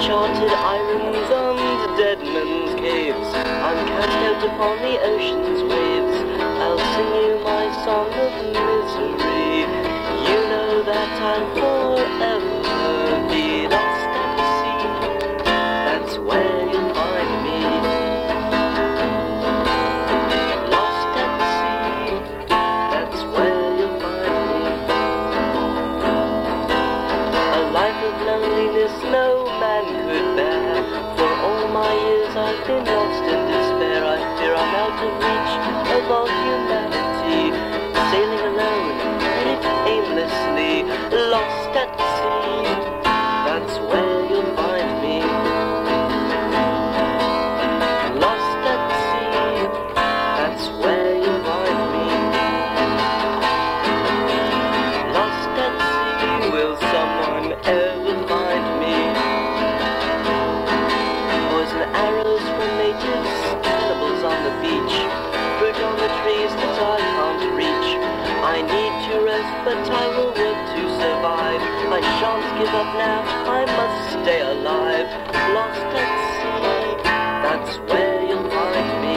Uncharted islands and dead men's caves, I'm cast out upon the ocean's waves. I'll sing you my song of misery. You know that I'll forever be lost at sea. That's where you'll find me. Lost at sea. That's where you'll find me. A life of loneliness no man could bear. For all my years I've been lost in despair. I fear I'm out of reach of all humanity, sailing alone and aimlessly, lost at sea. That's where you'll find me. Lost at sea. That's where you'll find me. Lost at sea. Will someone ever find me? Poison arrows from natives, cannibals on the beach, fruit on the trees that I can't reach. I need to rest, but I will work to survive. I shan't give up now, I must stay alive. Lost at sea, that's where you'll find me.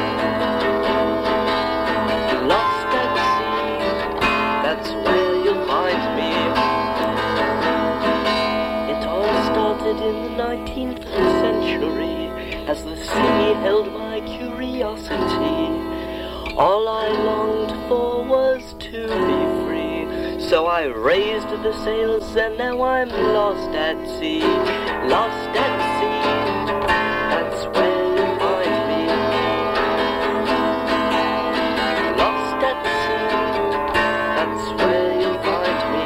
Lost at sea, that's where you'll find me. It all started in the 19th century, as the sea held my curiosity. All I longed for was to be free, so I raised the sails and now I'm lost at sea. Lost at sea, that's where you'll find me. Lost at sea, that's where you'll find me.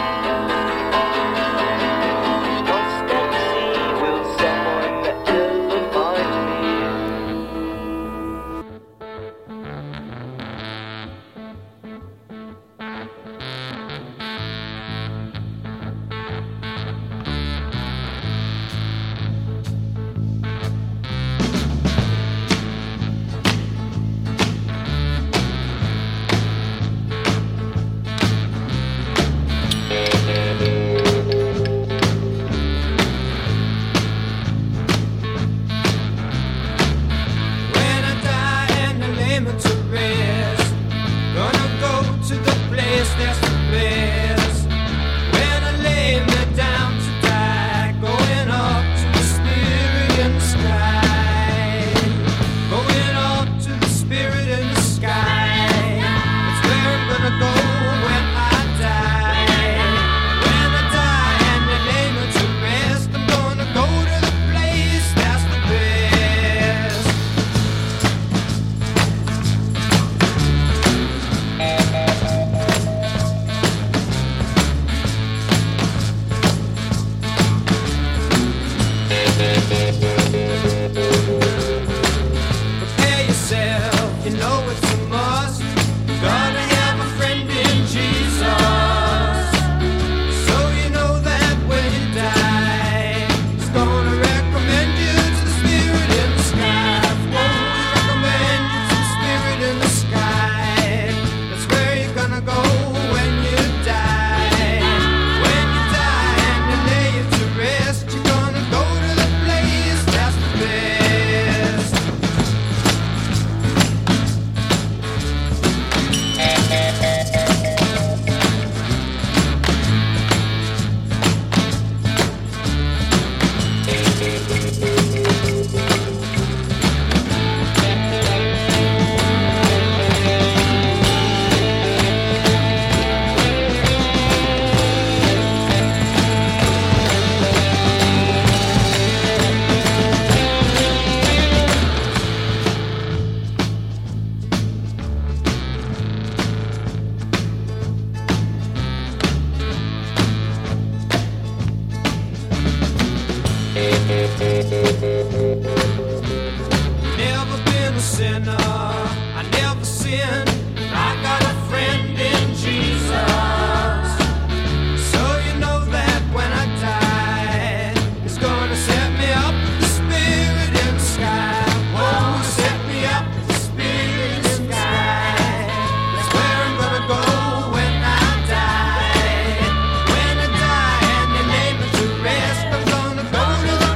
Lost at sea, will someone ever find me? Never been a sinner, I never sinned. I got a friend in Jesus. So you know that when I die, it's gonna set me up, the spirit in the sky. Oh, set me up, the spirit in the sky. That's where I'm gonna go when I die. When I die and they lay me to rest, I'm gonna go to the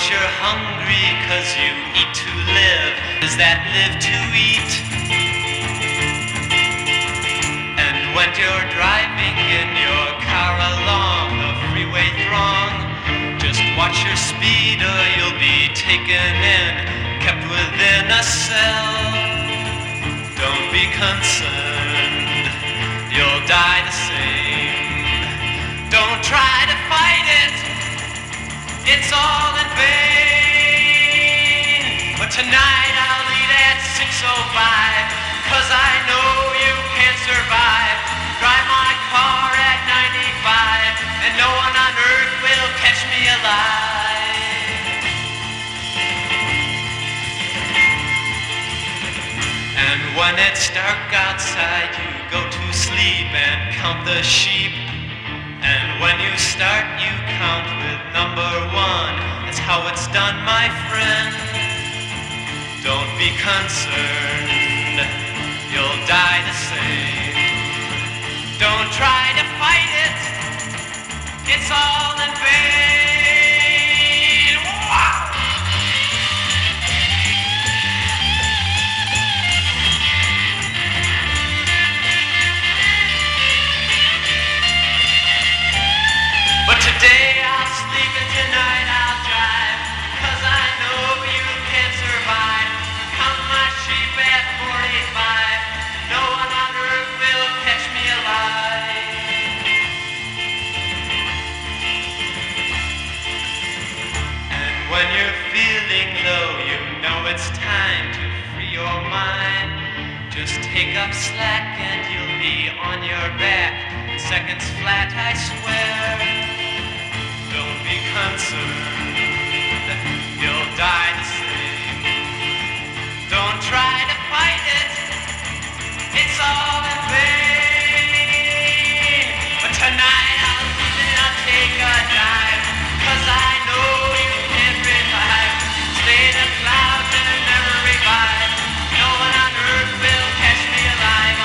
you're hungry 'cause you eat to live. Is that live to eat? And when you're driving in your car along the freeway throng, just watch your speed or you'll be taken in, kept within a cell. Don't be concerned, you'll die the same. Don't try to fight it, it's all in vain. But tonight I'll eat at 6:05, 'cause I know you can't survive. Drive my car at 95, and no one on earth will catch me alive. And when it's dark outside, you go to sleep and count the sheep. And when you start, you count with number 1. That's how it's done, my friend. Don't be concerned, you'll die the same. Don't try to fight it, it's all in vain. Wow! But today I'll sleep and tonight I'll drive, 'cause I know you can't survive. Count my sheep at 45, no one on earth will catch me alive. And when you're feeling low, you know it's time to free your mind. Just take up slack and you'll be on your back in seconds flat, I swear. Don't be concerned, you'll die the same. Don't try to fight it, it's all in vain. But tonight I'll leave and I'll take a dive, 'cause I know you can't revive. Stay in the clouds and never revive. No one on earth will catch me alive.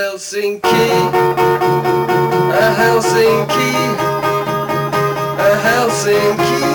Helsinki, a Helsinki, a Helsinki.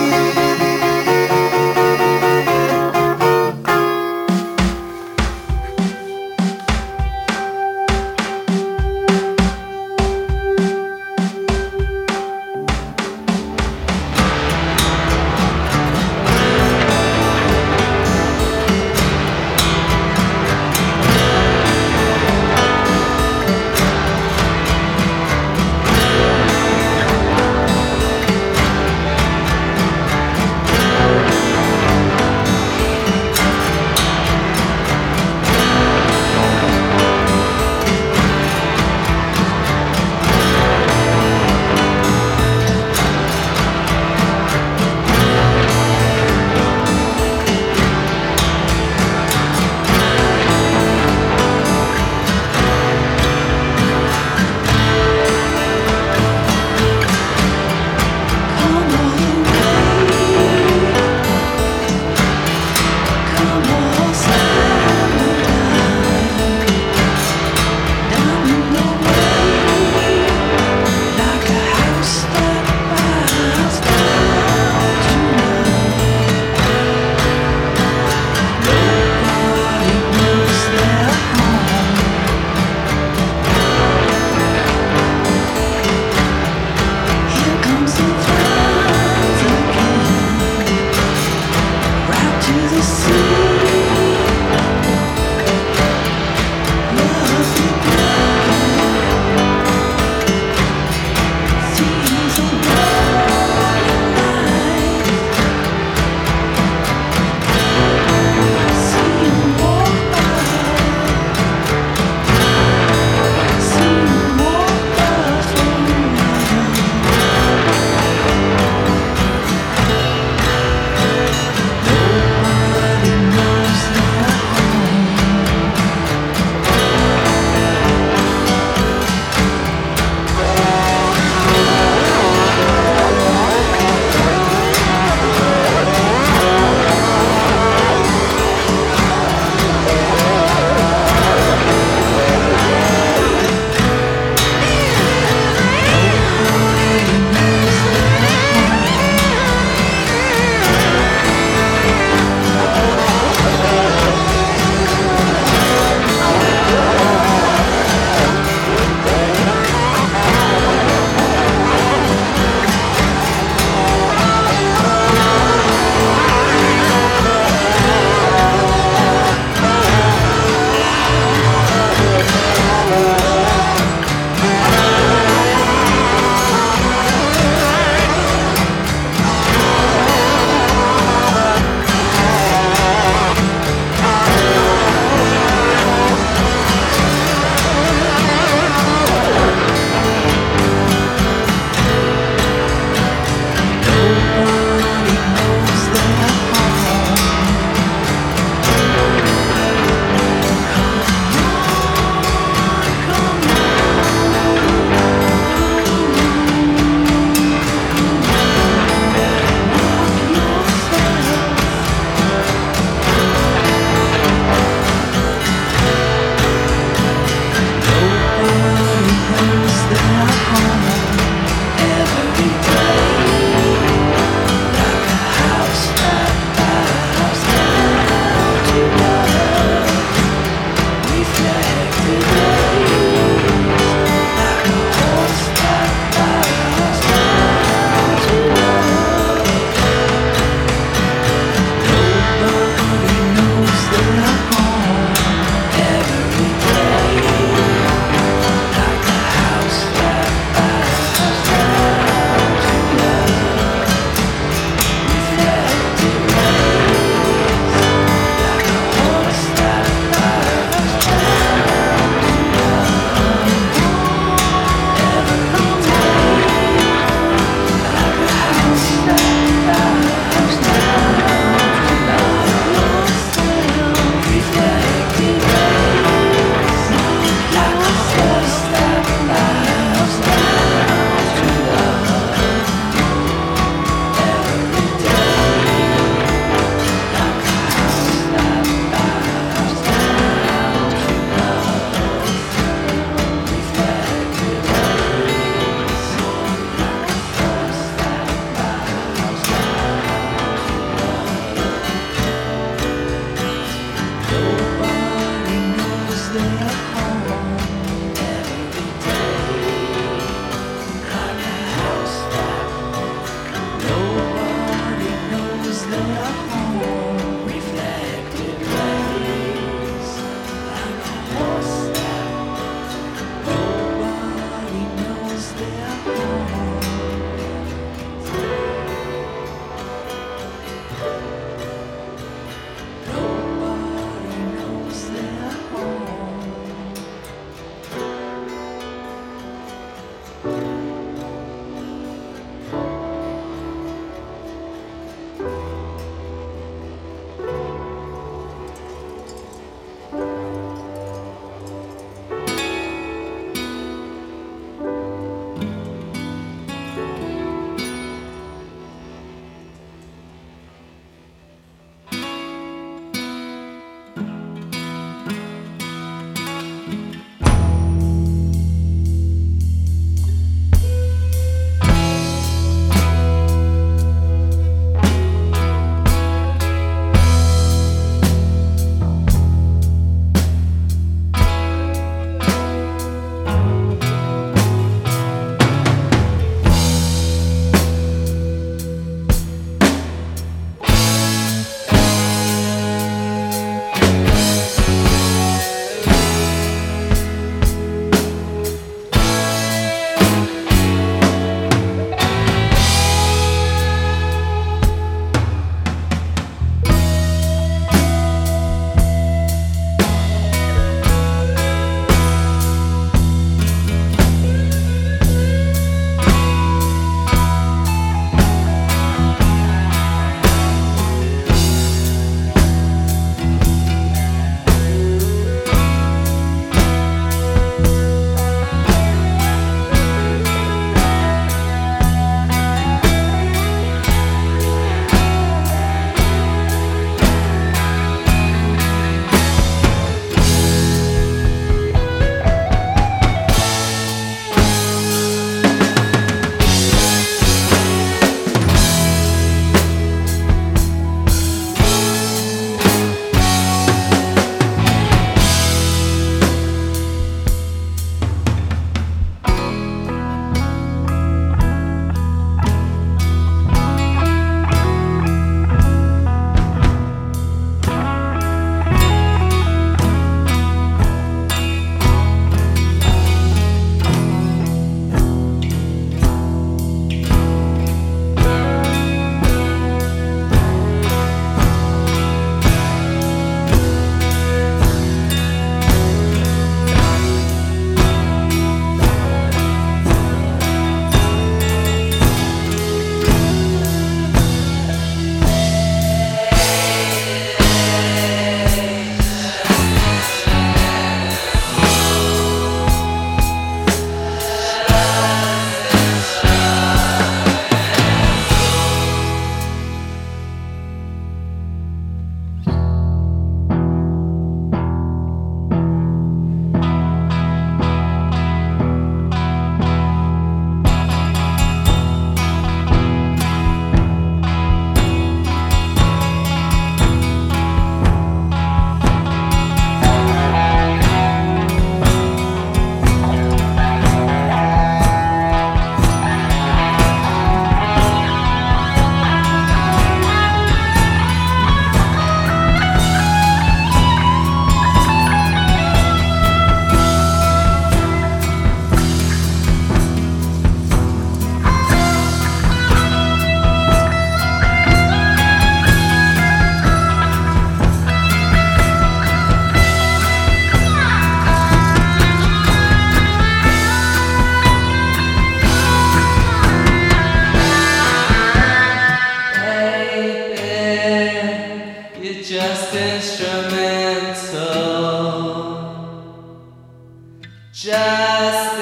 just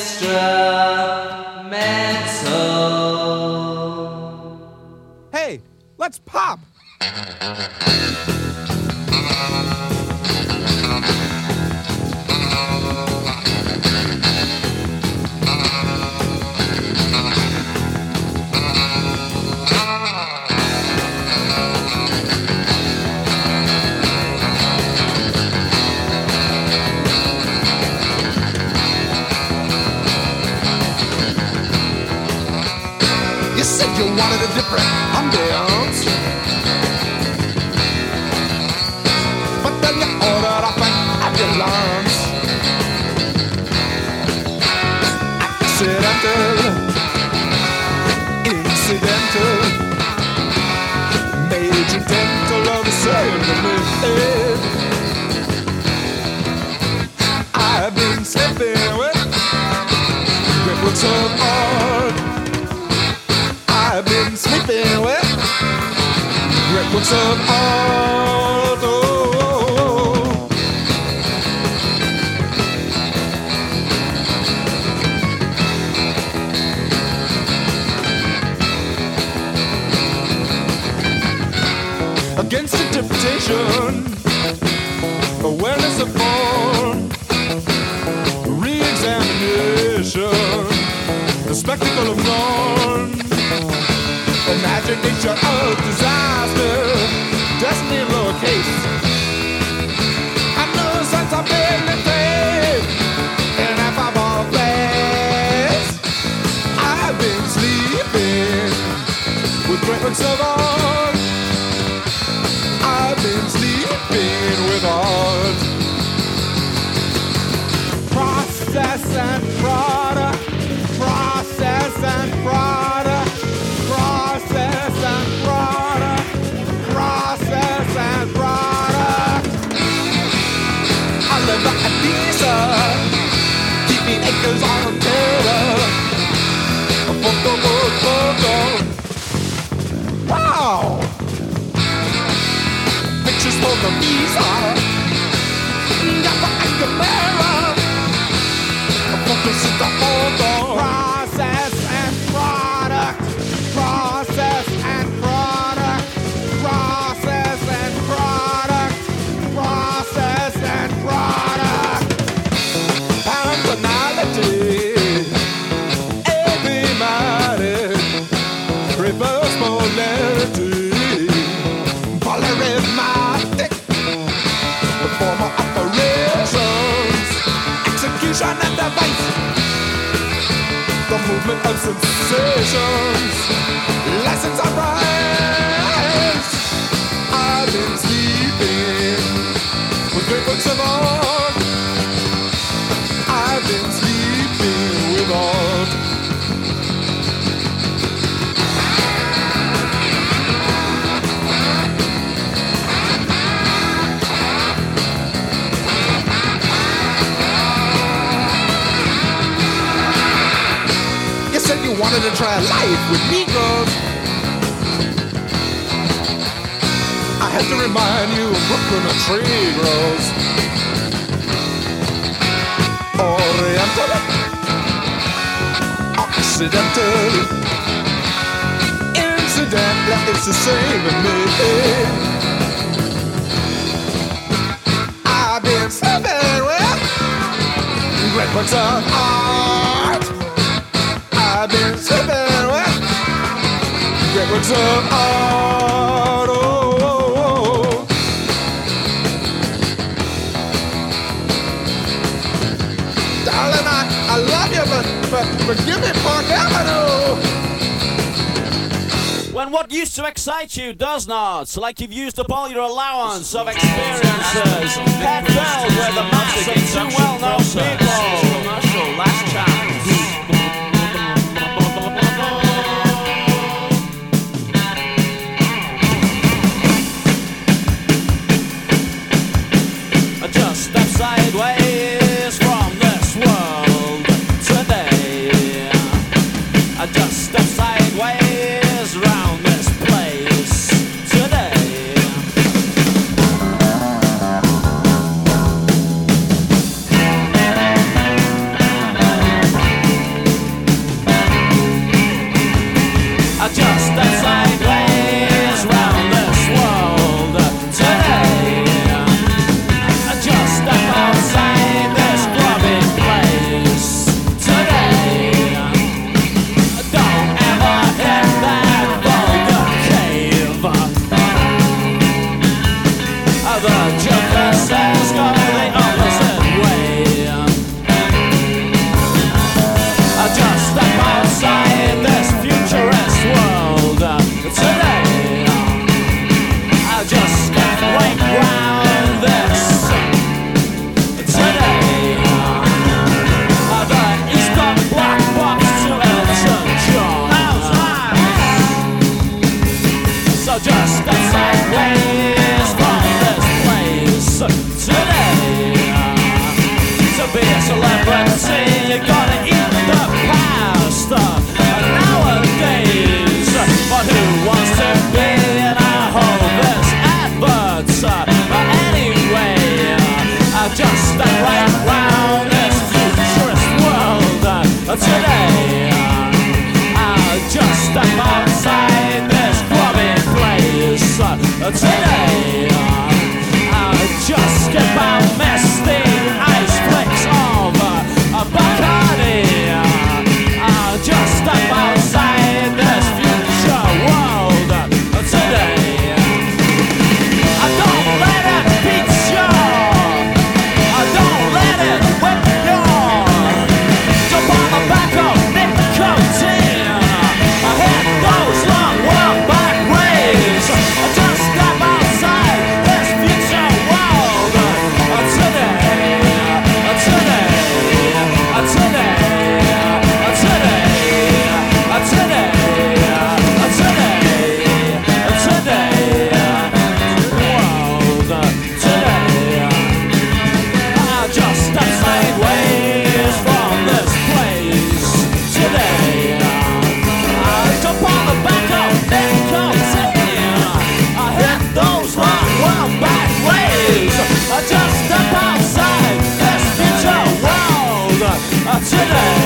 instrumental. Hey, let's pop! different ambience. But then you ordered up an ambulance. Accidental, incidental, major dental of the same to me. I've been slipping with great works of art. I've been sleeping with great works of art. Oh. Against interpretation, awareness of form, re-examination, the spectacle of dawn, imagination of disaster, destiny in lowercase, and no sense of dignity in a foul place. I've been sleeping with great works of art. I've been sleeping with art. Process and product, process and product, process and product, process and product. I live at Ibiza, keeping acres on a tailor. A photo. Wow! Pictures for the visa. Never at the mirror. Focus is the photo. Process and product. Process and product. Process and product. Process and product. Personality. Enigmatic. Reverse polarity. Polyrhythmatic, the form of operations, execution and device, the movement of sensations, lessons of rights. I've been sleeping with great works of art. I've been sleeping with art. Said you wanted to try life with Negroes. I had to remind you of Brooklyn and tree grows. Oriental, Occidental, incidental, it's the same to me. I've been sleeping with great works of art. I've been sleeping with great works of art. Oh, oh, oh. Darling, I love you, but give me Park Avenue. When what used to excite you does not, like you've used up all your allowance of experiences, head filled with the mass of too well-known people. Commercial last chance. Just step sideways from this world today. Just step sideways round this place today. but see, you gotta eat the past nowadays. But who wants to be in a hopeless adverts? Anyway, just step right round this futurist world today. Just step outside this grubby place today. Just skip out misty ice flicks of Bacardi. Just step outside this future world today. Don't let it beat you. Don't let it whip you. Jump on the back of nicotine. Hit those long walk back ways. Just step outside this future world today. Just step sideways from this place today. Jump on the back of nicotine. Hit those long world back ways. Just step outside this future world today.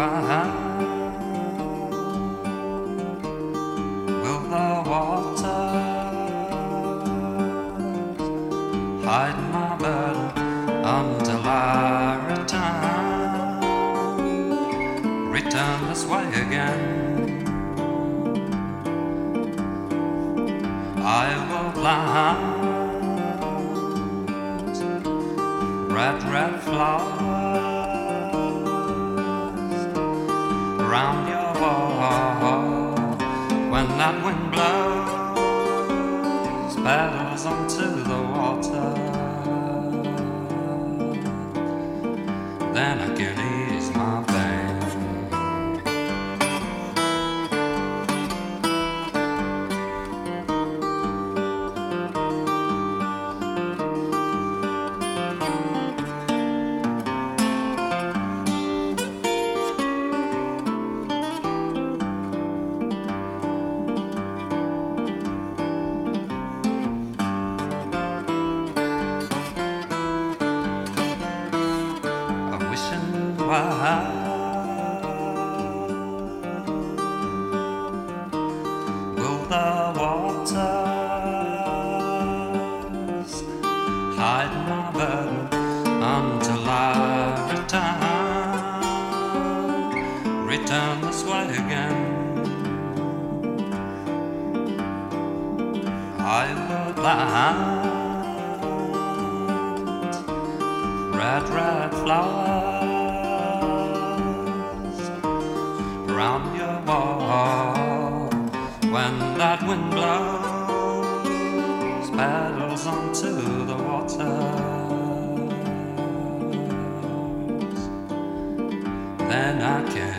Will the water hide my burden until I return this way again? I will plant red flowers around your wall. When that wind blows petals onto the water, then I can ease my pain. Will the waters hide my burden until I return this way again? I will plant red flowers around your wall. When that wind blows petals onto the waters, then I can